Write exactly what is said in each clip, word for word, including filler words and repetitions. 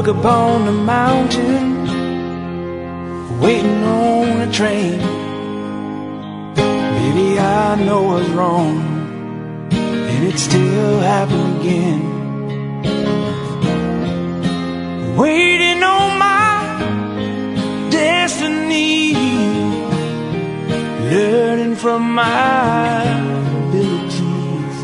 look upon the mountain, waiting on a train. Baby, I know what's wrong, and it still happened again. Waiting on my destiny, learning from my abilities.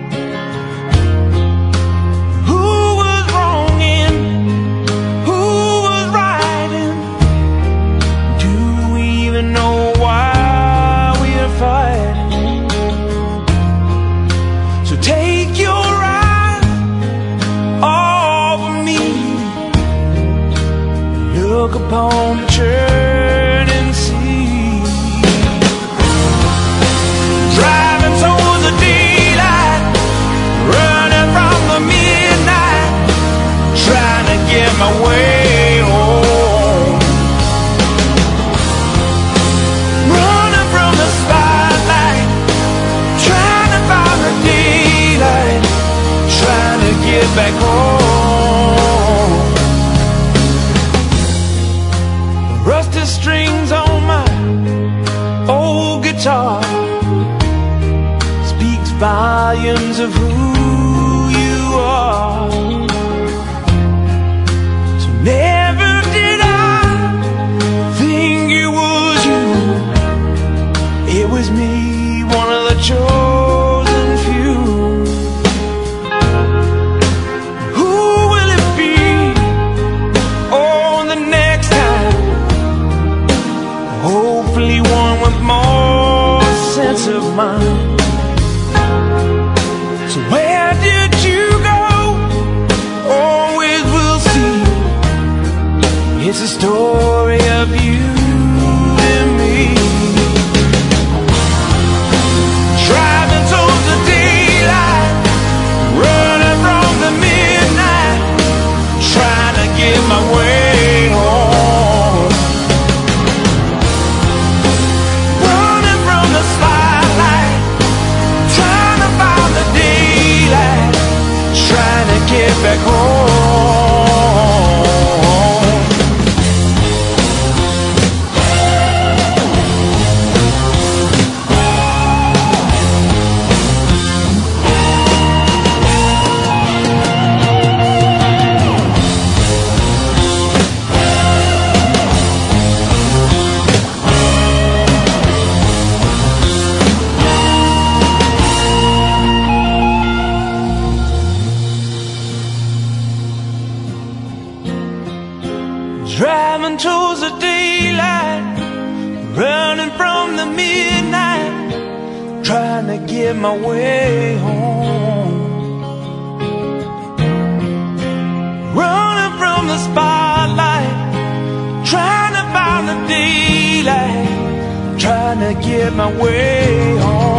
Who was wrong and who was right, and do we even know why we are fighting? So take your eyes off of me, look upon the churning sea. Driving towards the daylight, running from the midnight, trying to get my way home. Running from the spotlight, trying to find the daylight, trying to get back home. Rusty strings on my old guitar speaks volumes of who you are. So never did I think it was you. It was me, one of the chosen few. Who will it be on the next time? Hopefully one with more sense of mind. So where did you go? Always will see. It's a story of you and me. Driving towards the daylight, running from the midnight, trying to get my way home. Running from the spotlight, trying to find the daylight, trying to get back home. Driving towards the daylight, running from the midnight, trying to get my way home. Running from the spotlight, trying to find the daylight, trying to get my way home.